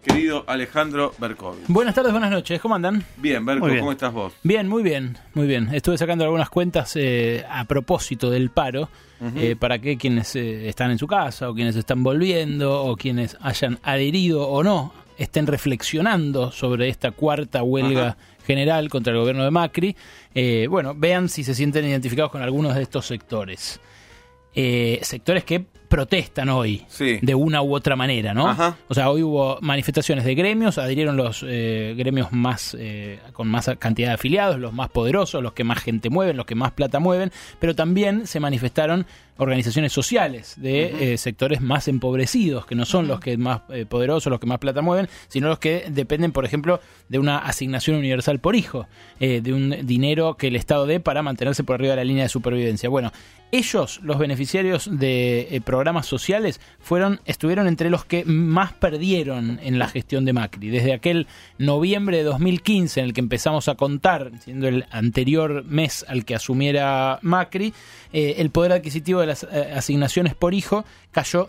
querido Alejandro Berkovich. Buenas tardes, buenas noches, ¿cómo andan? Bien, Berko, ¿cómo estás vos? Bien, muy bien, muy bien. Estuve sacando algunas cuentas a propósito del paro, para que quienes están en su casa, o quienes están volviendo, o quienes hayan adherido o no, estén reflexionando sobre esta cuarta huelga general contra el gobierno de Macri. Vean si se sienten identificados con algunos de estos sectores. Sectores que protestan hoy, de una u otra manera, ¿no? O sea, hoy hubo manifestaciones de gremios, adhirieron los gremios más con más cantidad de afiliados, los más poderosos, los que más gente mueven, los que más plata mueven, pero también se manifestaron organizaciones sociales de sectores más empobrecidos, que no son los que más poderosos, los que más plata mueven, sino los que dependen, por ejemplo, de una asignación universal por hijo, de un dinero que el Estado dé para mantenerse por arriba de la línea de supervivencia. Bueno, ellos, los beneficiarios de programas sociales, estuvieron entre los que más perdieron en la gestión de Macri. Desde aquel noviembre de 2015 en el que empezamos a contar, siendo el anterior mes al que asumiera Macri, el poder adquisitivo de las asignaciones por hijo cayó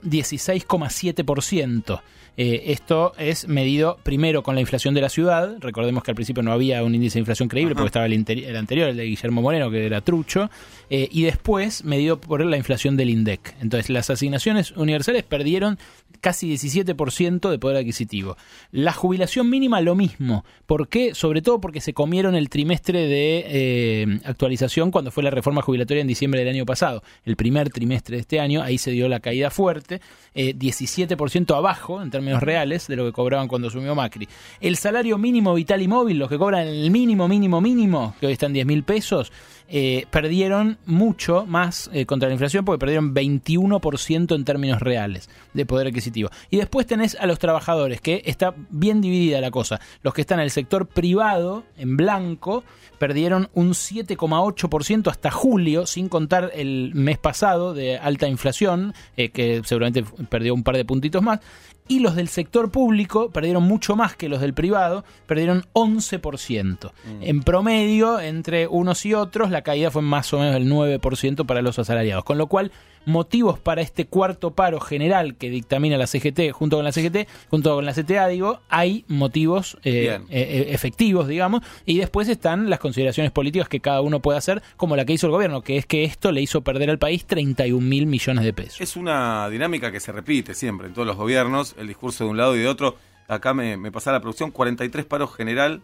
16,7%. Esto es medido primero con la inflación de la ciudad. Recordemos que al principio no había un índice de inflación creíble porque estaba el anterior, el de Guillermo Moreno, que era trucho, y después medido por la inflación del INDEC. Entonces las asignaciones universales perdieron casi 17% de poder adquisitivo. La jubilación mínima lo mismo. ¿Por qué? Sobre todo porque se comieron el trimestre de actualización cuando fue la reforma jubilatoria en diciembre del año pasado. El primer trimestre de este año, ahí se dio la caída fuerte, 17% abajo en términos reales de lo que cobraban cuando asumió Macri. El salario mínimo vital y móvil, los que cobran el mínimo, que hoy están 10.000 pesos, perdieron mucho más contra la inflación, porque perdieron 21% en términos reales de poder adquisitivo. Y después tenés a los trabajadores, que está bien dividida la cosa. Los que están en el sector privado, en blanco, perdieron un 7,8% hasta julio, sin contar el mes pasado de alta inflación, que seguramente perdió un par de puntitos más. Y los del sector público perdieron mucho más que los del privado, perdieron 11%. En promedio, entre unos y otros, la caída fue más o menos del 9% para los asalariados. Con lo cual, motivos para este cuarto paro general que dictamina la CGT, junto con la CTA, hay motivos efectivos, digamos, y después están las consideraciones políticas que cada uno puede hacer, como la que hizo el gobierno, que es que esto le hizo perder al país 31.000 millones de pesos. Es una dinámica que se repite siempre en todos los gobiernos, el discurso de un lado y de otro. Acá me pasaba la producción, 43 paros generales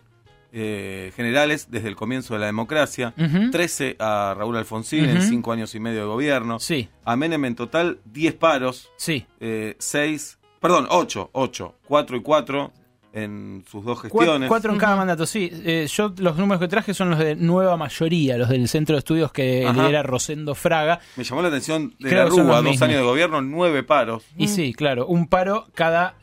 desde el comienzo de la democracia, 13 a Raúl Alfonsín en 5 años y medio de gobierno, a Menem en total 10 paros, 8, 4 y 4 en sus dos gestiones. 4 en cada mandato, yo los números que traje son los de nueva mayoría, los del centro de estudios que lidera Rosendo Fraga. Me llamó la atención de la Rúa, 2 años de gobierno, 9 paros. Y sí, claro, un paro cada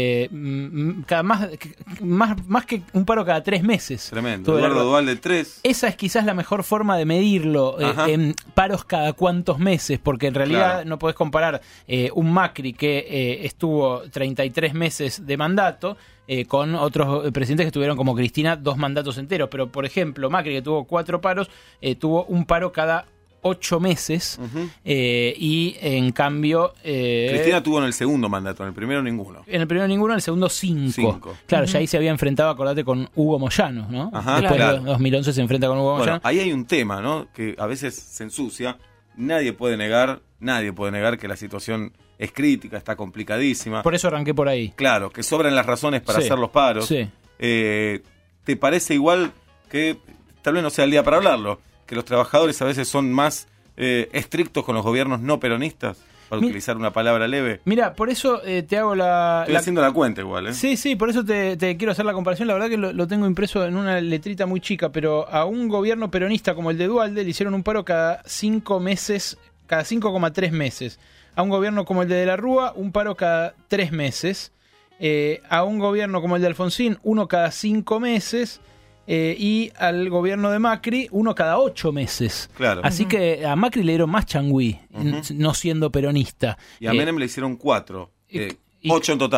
más que un paro cada 3 meses. Tremendo, Eduardo Dual de 3. Esa es quizás la mejor forma de medirlo, en paros cada cuántos meses, porque en realidad no podés comparar un Macri que estuvo 33 meses de mandato con otros presidentes que estuvieron, como Cristina, 2 mandatos enteros. Pero, por ejemplo, Macri, que tuvo 4 paros, tuvo un paro cada 8 meses, y en cambio... Cristina tuvo en el segundo mandato, en el primero ninguno. En el primero ninguno, en el segundo 5. Claro, ya ahí se había enfrentado, acordate, con Hugo Moyano, ¿no? Después de 2011 se enfrenta con Hugo Moyano. Ahí hay un tema, ¿no?, que a veces se ensucia. Nadie puede negar que la situación es crítica, está complicadísima. Por eso arranqué por ahí. Claro, que sobran las razones para hacer los paros. ¿Te parece igual que, tal vez no sea el día para hablarlo, que los trabajadores a veces son más estrictos con los gobiernos no peronistas? Para utilizar una palabra leve. Mira, por eso te hago Estoy haciendo la cuenta igual, Sí, por eso te quiero hacer la comparación. La verdad que lo tengo impreso en una letrita muy chica, pero a un gobierno peronista como el de Duhalde le hicieron un paro cada 5 meses, cada 5,3 meses. A un gobierno como el de la Rúa, un paro cada 3 meses. A un gobierno como el de Alfonsín, uno cada 5 meses. Y al gobierno de Macri, uno cada 8 meses. Claro. Así que a Macri le dieron más changüí, no siendo peronista. Y a Menem le hicieron 4. 8 en total.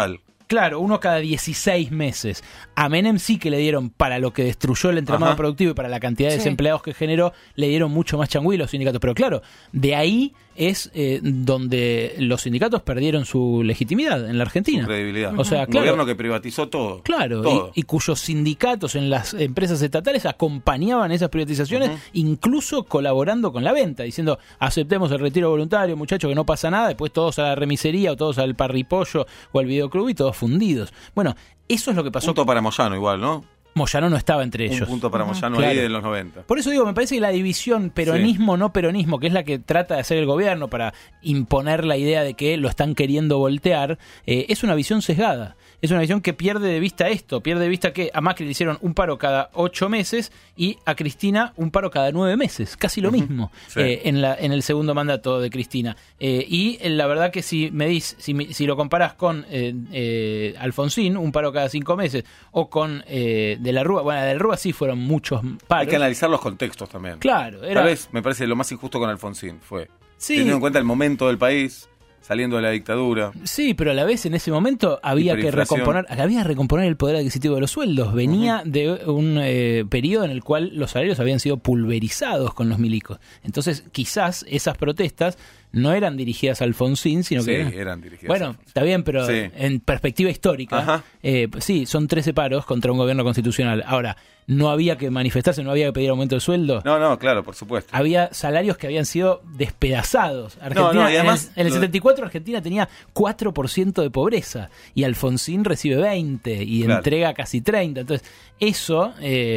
Claro, uno cada 16 meses. A Menem sí que le dieron, para lo que destruyó el entramado productivo y para la cantidad de desempleados que generó, le dieron mucho más changüí los sindicatos. Pero claro, de ahí es donde los sindicatos perdieron su legitimidad en la Argentina. Su credibilidad. O sea, un gobierno que privatizó todo. Claro, todo. Y cuyos sindicatos en las empresas estatales acompañaban esas privatizaciones, incluso colaborando con la venta, diciendo, aceptemos el retiro voluntario, muchachos, que no pasa nada, después todos a la remisería o todos al parripollo o al videoclub y todos fundidos. Bueno, eso es lo que pasó. Punto para Moyano igual, ¿no? Moyano no estaba entre ellos. Un punto para Moyano ahí de los 90. Por eso digo, me parece que la división peronismo-no peronismo, que es la que trata de hacer el gobierno para imponer la idea de que lo están queriendo voltear, es una visión sesgada. Es una visión que pierde de vista esto, pierde de vista que a Macri le hicieron un paro cada 8 meses y a Cristina un paro cada 9 meses, casi lo mismo en el segundo mandato de Cristina. Y la verdad que si lo comparás con Alfonsín, un paro cada 5 meses, o con De la Rúa, bueno, de la Rúa sí fueron muchos paros. Hay que analizar los contextos también. Claro. Tal vez me parece lo más injusto con Alfonsín fue, teniendo en cuenta el momento del país, saliendo de la dictadura. Sí, pero a la vez en ese momento había que recomponer el poder adquisitivo de los sueldos. Venía de un periodo en el cual los salarios habían sido pulverizados con los milicos. Entonces, quizás esas protestas no eran dirigidas a Alfonsín, sino que eran dirigidas. Bueno, está bien, pero en perspectiva histórica, son 13 paros contra un gobierno constitucional. Ahora, no había que manifestarse, no había que pedir aumento de sueldo. No, claro, por supuesto. Había salarios que habían sido despedazados. Argentina, y además, en el 74 Argentina tenía 4% de pobreza y Alfonsín recibe 20 y entrega casi 30. Entonces, eso,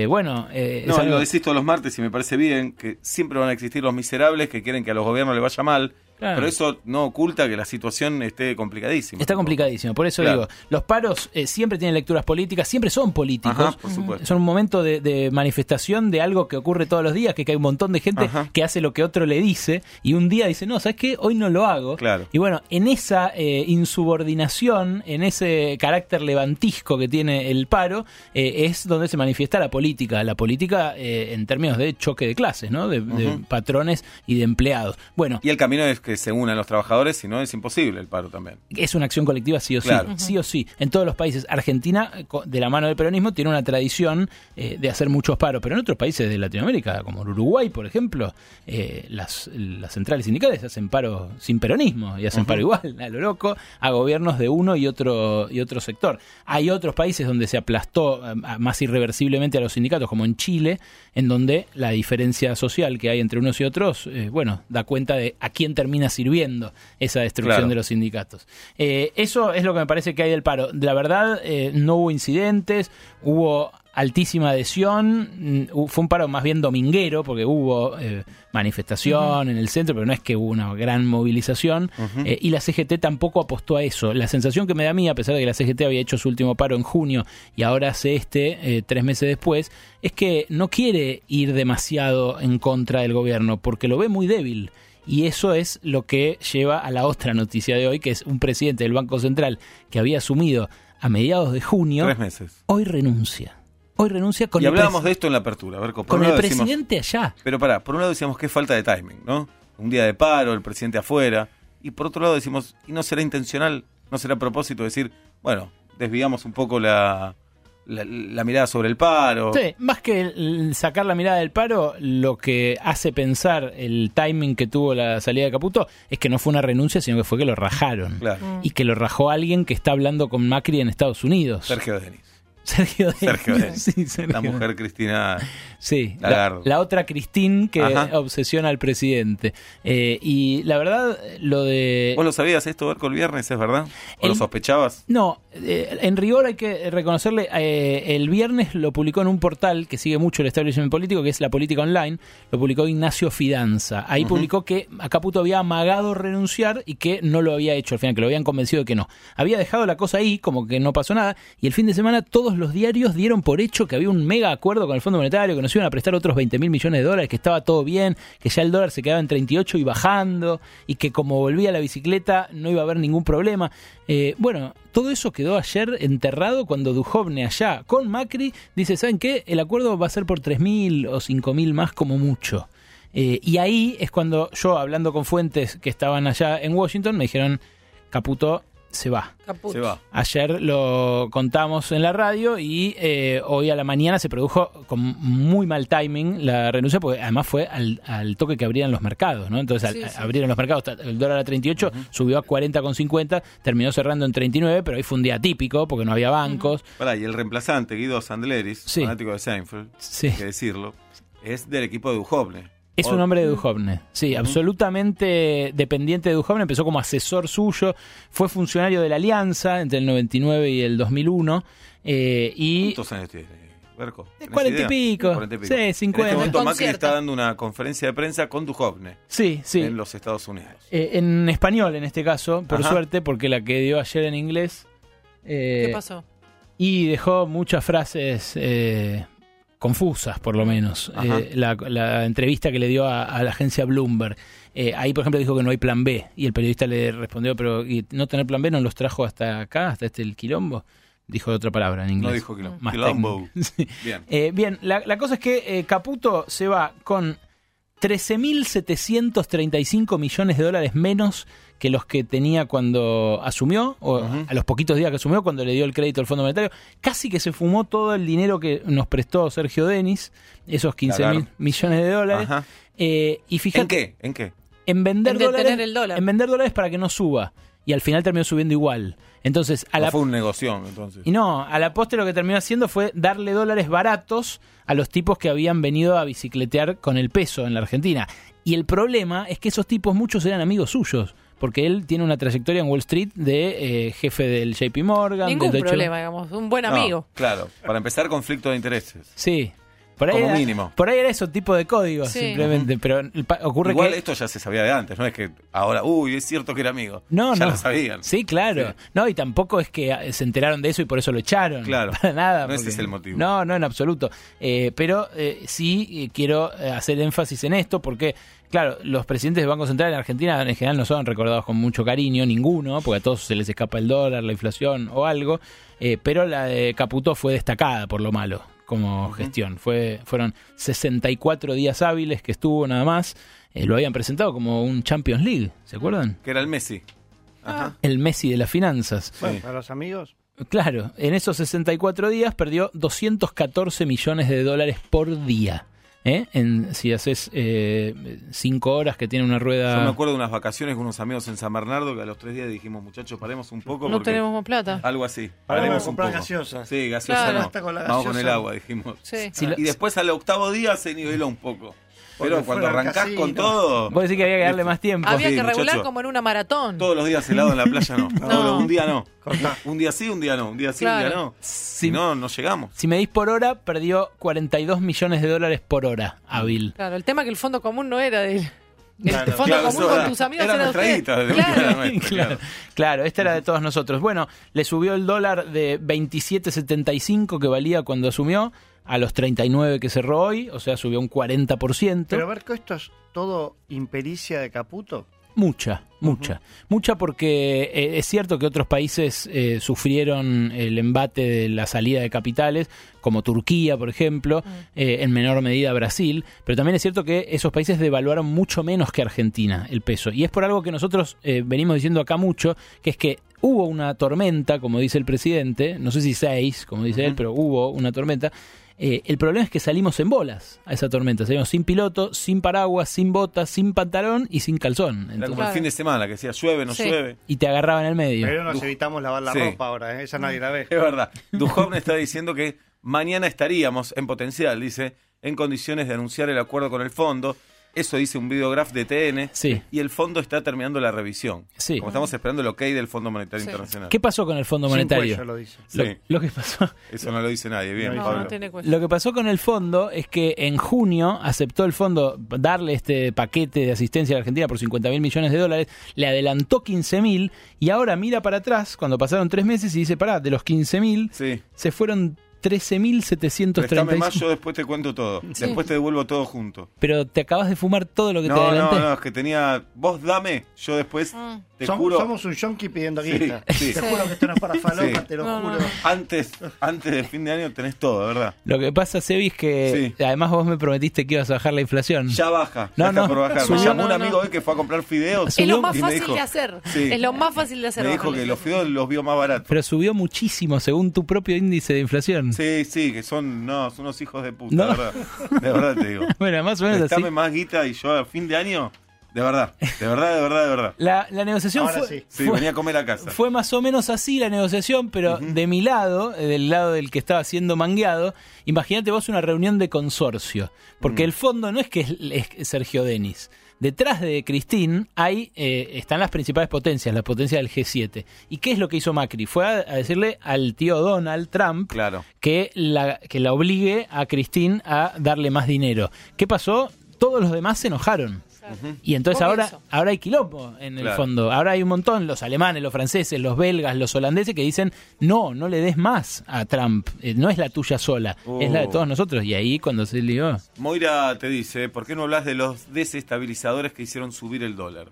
lo decís todos los martes y me parece bien que siempre van a existir los miserables que quieren que a los gobiernos les vaya mal. Claro. Pero eso no oculta que la situación esté complicadísima. Está complicadísima, por eso digo, los paros siempre tienen lecturas políticas, siempre son políticos. Por supuesto. Son un momento de manifestación de algo que ocurre todos los días, que hay un montón de gente que hace lo que otro le dice, y un día dice, no, ¿sabes qué? Hoy no lo hago. Claro. Y bueno, en esa insubordinación, en ese carácter levantisco que tiene el paro, es donde se manifiesta la política. La política en términos de choque de clases, ¿no? De patrones y de empleados. Bueno. Y el camino es que se unan los trabajadores, si no es imposible el paro también. Es una acción colectiva sí o sí o sí. En todos los países. Argentina, de la mano del peronismo, tiene una tradición de hacer muchos paros, pero en otros países de Latinoamérica, como en Uruguay, por ejemplo, las centrales sindicales hacen paro sin peronismo y hacen paro igual, a lo loco, a gobiernos de uno y otro sector. Hay otros países donde se aplastó más irreversiblemente a los sindicatos, como en Chile, en donde la diferencia social que hay entre unos y otros, da cuenta de a quién termina sirviendo esa destrucción de los sindicatos. Eso es lo que me parece que hay del paro. La verdad, no hubo incidentes, hubo altísima adhesión, fue un paro más bien dominguero, porque hubo manifestación en el centro, pero no es que hubo una gran movilización, y la CGT tampoco apostó a eso. La sensación que me da a mí, a pesar de que la CGT había hecho su último paro en junio y ahora hace 3 meses después, es que no quiere ir demasiado en contra del gobierno, porque lo ve muy débil. Y eso es lo que lleva a la otra noticia de hoy, que es un presidente del Banco Central que había asumido a mediados de junio. 3 meses. Hoy renuncia con y hablábamos de esto en la apertura. A ver, con el presidente allá. Pero por un lado decíamos que es falta de timing, ¿no? Un día de paro, el presidente afuera. Y por otro lado decimos, ¿y no será intencional? ¿No será a propósito decir, bueno, desviamos un poco la mirada sobre el paro? Sí, más que sacar la mirada del paro, lo que hace pensar el timing que tuvo la salida de Caputo es que no fue una renuncia, sino que fue que lo rajaron. Claro. Y que lo rajó alguien que está hablando con Macri en Estados Unidos. Sergio Denis. Sergio Denis. Sí, la mujer Cristina. Sí, la otra Cristín que obsesiona al presidente. Y la verdad, lo de... ¿Vos lo sabías esto, Berco, el viernes, es verdad? ¿O lo sospechabas? No, en rigor hay que reconocerle, el viernes lo publicó en un portal que sigue mucho el establishment político, que es La Política Online, lo publicó Ignacio Fidanza. Ahí publicó que a Caputo había amagado renunciar y que no lo había hecho al final, que lo habían convencido de que no. Había dejado la cosa ahí, como que no pasó nada, y el fin de semana todos los diarios dieron por hecho que había un mega acuerdo con el Fondo Monetario, que nos iban a prestar otros 20.000 millones de dólares, que estaba todo bien, que ya el dólar se quedaba en 38 y bajando, y que como volvía la bicicleta no iba a haber ningún problema. Todo eso quedó ayer enterrado cuando Duhovne allá con Macri dice, ¿saben qué? El acuerdo va a ser por 3.000 o 5.000 más como mucho. Y ahí es cuando yo, hablando con fuentes que estaban allá en Washington, me dijeron, Caputo se va. Caput. Se va. Ayer lo contamos en la radio y hoy a la mañana se produjo con muy mal timing la renuncia, porque además fue al toque que abrían los mercados, ¿no? Entonces abrieron los mercados, el dólar a 38, subió a 40,50, terminó cerrando en 39, pero ahí fue un día típico porque no había bancos. Pará, y el reemplazante, Guido Sandleris, fanático de Seinfeld, hay que decirlo, es del equipo de Duhovne. Es un hombre de Duhovne, sí, absolutamente dependiente de Duhovne, empezó como asesor suyo, fue funcionario de la Alianza entre el 99 y el 2001. ¿Cuántos años tiene, Berco? 40 y pico, sí, 50. En este momento Macri está dando una conferencia de prensa con Duhovne en los Estados Unidos. En español, en este caso, por suerte, porque la que dio ayer en inglés... ¿Qué pasó? Y dejó muchas frases... confusas, por lo menos. La entrevista que le dio a la agencia Bloomberg. Ahí, por ejemplo, dijo que no hay plan B. Y el periodista le respondió, pero ¿y no tener plan B no los trajo hasta acá, hasta el quilombo? Dijo otra palabra en inglés. No dijo quilombo. Más Quilombo. Sí. Bien. Bien, la cosa es que Caputo se va con 13.735 millones de dólares menos que los que tenía cuando asumió, o a los poquitos días que asumió, cuando le dio el crédito al Fondo Monetario. Casi que se fumó todo el dinero que nos prestó Sergio Denis, esos 15.000 millones de dólares. Y fíjate, ¿En qué? En vender dólares, el dólar. En vender dólares para que no suba. Y al final terminó subiendo igual. Entonces, fue un negocio, entonces. Y no, a la postre lo que terminó haciendo fue darle dólares baratos a los tipos que habían venido a bicicletear con el peso en la Argentina. Y el problema es que esos tipos, muchos eran amigos suyos, porque él tiene una trayectoria en Wall Street de jefe del JP Morgan. Ningún del Deutsche problema, digamos, un buen amigo. Claro, para empezar, conflicto de intereses. Sí. Por ahí como mínimo. Por ahí era eso, tipo de códigos, simplemente. Pero ocurre igual que... esto ya se sabía de antes, no es que ahora, es cierto que era amigo. No, ya no. lo sabían. Sí, claro. Sí. No, y tampoco es que se enteraron de eso y por eso lo echaron. Claro. Para nada. No ese es el motivo. No, en absoluto. Pero sí quiero hacer énfasis en esto porque, claro, los presidentes del Banco Central en Argentina en general no son recordados con mucho cariño, ninguno, porque a todos se les escapa el dólar, la inflación o algo. Pero la de Caputo fue destacada por lo malo como gestión. Fueron 64 días hábiles que estuvo nada más. Lo habían presentado como un Champions League, ¿se acuerdan? Que era el Messi. El Messi de las finanzas. Bueno, para los amigos. Claro, en esos 64 días perdió 214 millones de dólares por día. Si haces 5 horas que tiene una rueda... Yo me acuerdo de unas vacaciones con unos amigos en San Bernardo que a los 3 días dijimos, muchachos, paremos un poco. No tenemos más plata. Algo así. Paremos un poco. Gaseosa. Sí, gaseosa claro. no. Vamos con el agua, dijimos. Sí. Y después al octavo día se niveló un poco. Pero cuando arrancás con todo... Vos decís que había que darle más tiempo. Había que muchacho, regular como en una maratón. Todos los días helado en la playa no. No. Un día no. Cortá. Un día sí, un día no. Un día sí, Claro. un día no. Si no, no llegamos. Si medís por hora, perdió 42 millones de dólares por hora hábil. Claro, el tema es que el fondo común no era de él. Claro. El fondo Claro, común eso con era- tus amigos era era de nuestra usted. guita, de Claro. era nuestra, claro. Claro, esta era de todos nosotros. Bueno, le subió el dólar de 27.75 que valía cuando asumió a los 39 que cerró hoy, o sea, subió un 40%. Pero Berco, ¿esto es todo impericia de Caputo? Mucha porque es cierto que otros países sufrieron el embate de la salida de capitales, como Turquía, por ejemplo, en menor medida Brasil, pero también es cierto que esos países devaluaron mucho menos que Argentina el peso, y es por algo que nosotros venimos diciendo acá mucho, que es que hubo una tormenta, como dice el presidente, no sé si 6, como dice él, pero hubo una tormenta. El problema es que salimos en bolas a esa tormenta. Salimos sin piloto, sin paraguas, sin botas, sin pantalón y sin calzón. Era Entonces, como el fin de semana, que decía llueve, no Sí. llueve. y te agarraba en el medio. Pero nos evitamos lavar la Sí. ropa ahora, ¿eh? Esa nadie la ve. Es verdad. Duhovne está diciendo que mañana estaríamos, en potencial, dice, en condiciones de anunciar el acuerdo con el fondo. Eso dice un videograph de TN. Sí. Y el fondo está terminando la revisión. Sí. Como estamos esperando el ok del Fondo Monetario Sí. Internacional. ¿Qué pasó con el Fondo Sin Monetario? cuello lo dice. Lo, Sí. lo que pasó, Eso no lo dice nadie. Bien, No, No, Pablo. no tiene cuenta. lo que pasó con el fondo es que en junio aceptó el fondo darle este paquete de asistencia a la Argentina por 50.000 millones de dólares, le adelantó 15.000 y ahora mira para atrás cuando pasaron 3 meses y dice, pará, de los 15.000 Sí. se fueron 13.735. Préstame más, yo después te cuento todo. Después te devuelvo todo junto. Pero te acabas de fumar todo lo que te No, adelanté. no, es que tenía... Vos dame, yo después te juro. Somos un yonki pidiendo Sí, guita. sí. Te juro que esto no es para falopa, Sí. te lo No, juro. no. Antes de fin de año tenés todo, ¿verdad? Lo que pasa, Sebi, es que además vos me prometiste que ibas a bajar la inflación. Ya baja, No, ya está no, por bajar. subió. Me llamó un No, amigo no. hoy que fue a comprar fideos. Es lo más y me fácil dijo- de hacer. Sí. Es lo más fácil de hacer. Me dijo bajarle que la los fideos los vio más baratos. Pero subió muchísimo según tu propio índice de inflación. Sí, que son unos hijos de puta, No. de verdad. De verdad te digo. Bueno, más o menos así. Prestame más guita y yo a fin de año, de verdad. La negociación Ahora fue, sí. Sí, venía a comer a casa. fue más o menos así la negociación, pero de mi lado, del lado del que estaba siendo mangueado, imagínate vos una reunión de consorcio, porque el fondo no es que es Sergio Denis. Detrás de Cristín están las principales potencias, las potencias del G7. ¿Y qué es lo que hizo Macri? Fue a decirle al tío Donald Trump Claro. que la obligue a Cristín a darle más dinero. ¿Qué pasó? Todos los demás se enojaron. Y entonces Por eso. ahora hay quilombo en el Claro. fondo. Ahora hay un montón, los alemanes, los franceses, los belgas, los holandeses que dicen, no le des más a Trump. No es la tuya sola, es la de todos nosotros. Y ahí cuando se lió... Moira te dice, ¿por qué no hablas de los desestabilizadores que hicieron subir el dólar?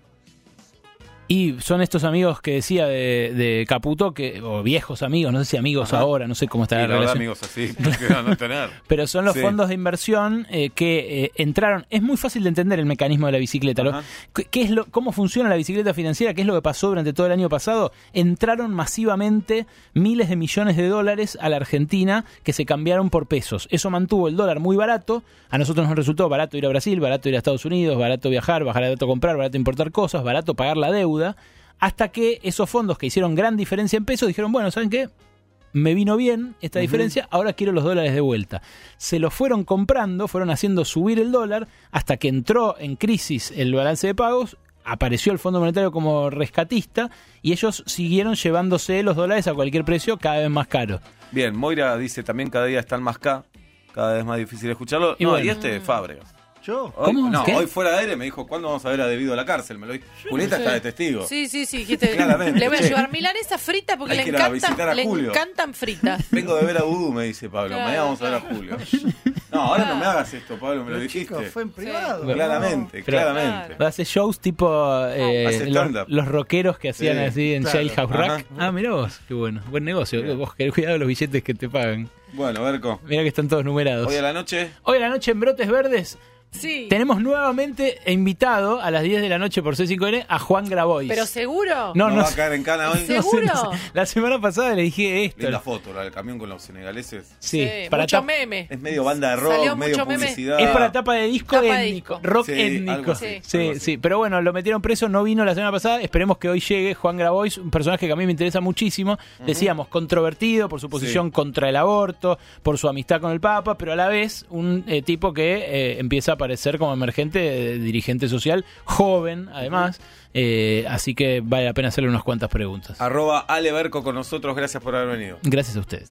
Y son estos amigos que decía de Caputo, o viejos amigos, no sé si amigos Ajá. ahora, no sé cómo está Y la la verdad, relación. amigos, así, que no tener. Pero son los Sí. fondos de inversión que entraron. Es muy fácil de entender el mecanismo de la bicicleta. Ajá. ¿Cómo funciona la bicicleta financiera? ¿Qué es lo que pasó durante todo el año pasado? Entraron masivamente miles de millones de dólares a la Argentina que se cambiaron por pesos. Eso mantuvo el dólar muy barato. A nosotros nos resultó barato ir a Brasil, barato ir a Estados Unidos, barato viajar, barato comprar, barato importar cosas, barato pagar la deuda. Hasta que esos fondos que hicieron gran diferencia en pesos dijeron, bueno, ¿saben qué? Me vino bien esta diferencia, ahora quiero los dólares de vuelta. Se los fueron comprando, fueron haciendo subir el dólar, hasta que entró en crisis el balance de pagos, apareció el Fondo Monetario como rescatista, y ellos siguieron llevándose los dólares a cualquier precio cada vez más caro. Bien, Moira dice también cada día están más cada vez más difícil escucharlo. Y No, bueno. y este Fábregas. Yo. Hoy, ¿Cómo? No, ¿Qué? hoy fuera de aire me dijo, ¿cuándo vamos a ver a Debido a la cárcel? Me lo dijo. Julieta está de testigo. Sí, dijiste, Claramente, le voy a che. llevar milanesa frita porque Hay le que ir a visitar a le Julio. encantan fritas. Vengo de ver a Vudú, me dice Pablo. Claro, Mañana vamos a ver a Julio. No, ahora no me hagas esto, Pablo, me lo Pero, dijiste. chicos, fue en privado. Sí. Claramente, Pero- claramente. Hace shows tipo Hace stand-up. los rockeros que hacían Sí, así en claro. Jailhouse Ajá. Rock. Ah, mirá vos, qué bueno. Buen negocio. Bien. Vos querés cuidado de los billetes que te pagan. Bueno, Berco, Mirá que están todos numerados. hoy a la noche. Hoy a la noche en Brotes Verdes Sí. tenemos nuevamente invitado a las 10 de la noche por C5N a Juan Grabois. Pero seguro. No, ¿No no va a sé. caer en cana hoy? ¿Seguro? La semana pasada le dije esto. Linda foto, la del camión con los senegaleses. Sí, Sí, para mucho tap- meme. Es medio banda de rock, Salió medio mucho meme. publicidad. Es para tapa de disco Tapa de étnico, disco. rock Sí, étnico. algo así, Sí, algo así. sí, pero bueno, lo metieron preso, no vino la semana pasada. Esperemos que hoy llegue Juan Grabois, un personaje que a mí me interesa muchísimo. Decíamos, controvertido por su posición Sí. contra el aborto, por su amistad con el Papa, pero a la vez un tipo que empieza a aparecer como emergente dirigente social, joven además. Así que vale la pena hacerle unas cuantas preguntas. @aleberco con nosotros, gracias por haber venido. Gracias a ustedes.